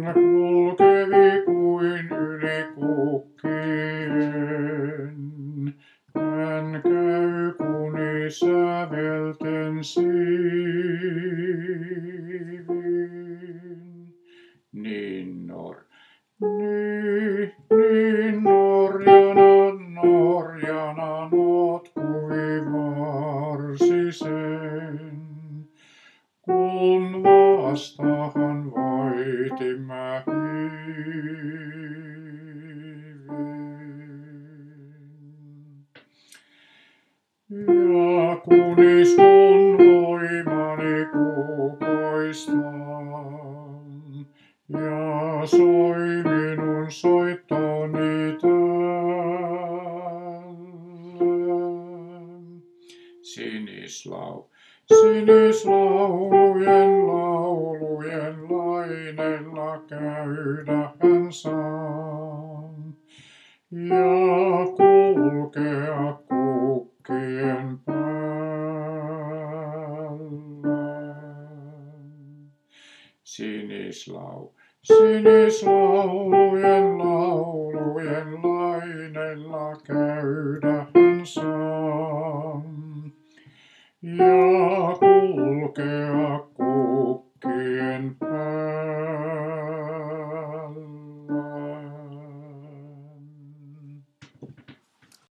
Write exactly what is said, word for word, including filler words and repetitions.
kulkevi kuin yli kukkien. Hän käy kuni sävelten siivin. Niin nor, niin, niin norjana, norjana notkuivarsisen. Kun vastahan vaitimme hiiven. Ja kunis mun voimani kukoistan, ja soi minun soittoni tällä. Sinislau, sinislaulujen laulujen laineilla käydä hän saan, ja kulkea kukkien päällä. Sinislau, sinislaulujen laulujen laineilla käydä hän saan, ja kulkea